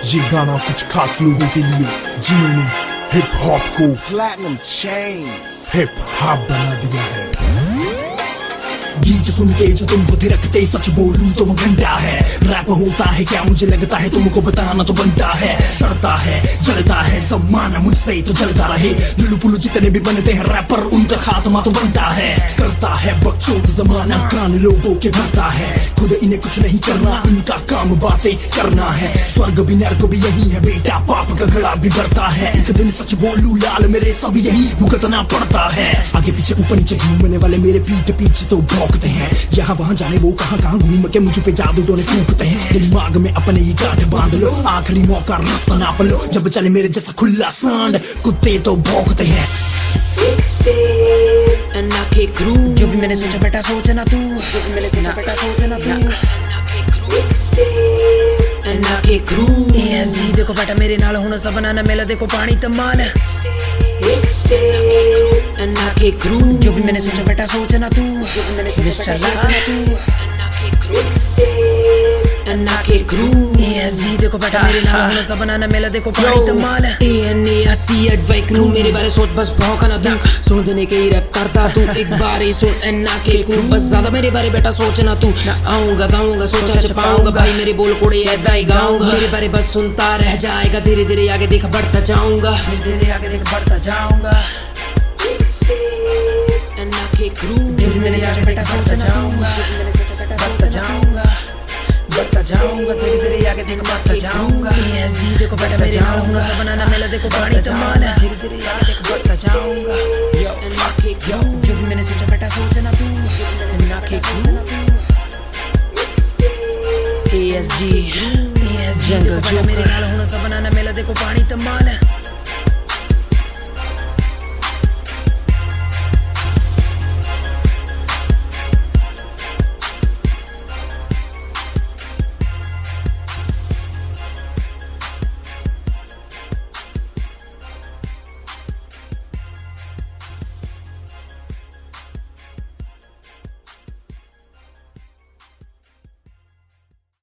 ये गाना कुछ खास लोगों के लिए जिन्होंने हिप हॉप को Platinum chains हिप हॉप बना दिया है। गीत सुन के जो तुम होते रखते, सच बोलूं तो वो घंटा है। रैप होता है क्या मुझे लगता है, तुमको बताना तो बनता है। सड़ता है जलता है सब माना मुझसे तो जलता रहे। लुलु पुलु जितने भी बनते हैं रैपर उनका खात्मा तो बनता है। करता है बकचोद जमाना कान लोगों के भरता है। खुद इन्हें कुछ नहीं करना, इनका काम बातें करना है। स्वर्ग भी नर्क भी यही है बेटा, पाप का घड़ा भी भरता है। एक दिन सच बोलूं लाल मेरे सब यही भुगतना पड़ता है। आगे पीछे ऊपर नीचे घूमने वाले मेरे पीठ पीछे तो भौंकते हैं। यहाँ वहाँ जाने वो कहाँ घूम के मुझ पे जादू टोने फूकते हैं। दिमाग में अपने ही गांठ बांध लो, आखिरी मौका रास्ता नाप लो। जब चले मेरे जैसा खुला सांड कुत्ते तो भौंकते हैं। जो भी मैंने सोचा बेटा सोचना तू, जो भी मैंने सोचा बेटा सोचना तू। ESG देखो बेटा मेरे नाल हुण सब बनाना मेला देखो पानी तमाल। जो भी मैंने सोचा बेटा सोचना तू, जो भी मैंने सोचा बेटा सोचना तू। ESG देखो बेटा मेरे नाल हुण सब बनाना मेला देखो पानी तमाल। ANAC क्रू मेरे बारे सोच बस भौंकना तू, सुन देने के ही रैप करता तू। एक बार ही सुन NK क्रू, बस ज्यादा मेरे बारे बेटा सोचना तू। आऊंगा गाऊंगा सोचा छपाऊंगा भाई, मेरे बोल कोड़े ऐदा ही गाऊंगा। मेरे बारे बस सुनता रह जाएगा, धीरे धीरे आगे देख बढ़ता जाऊंगा, धीरे धीरे आगे देख बढ़ता जाऊंगा। जो भी मैंने सोचा बेटा सोचना जाऊंगा, बढ़ता जाऊंगा, बढ़ता जाऊंगा, धीरे धीरे आगे देख बढ़ता जाऊंगा। ESG देखो बेटा मेरे नाल हुण सब बनाना मेला देखो पानी तमाल। धीरे धीरे आगे देख बढ़ता जाऊंगा। जो भी मैंने सोचा बेटा सोचना तू, ESG जंगल जो मेरे नाल हुण सब बनाना मेला देखो पानी तमाल।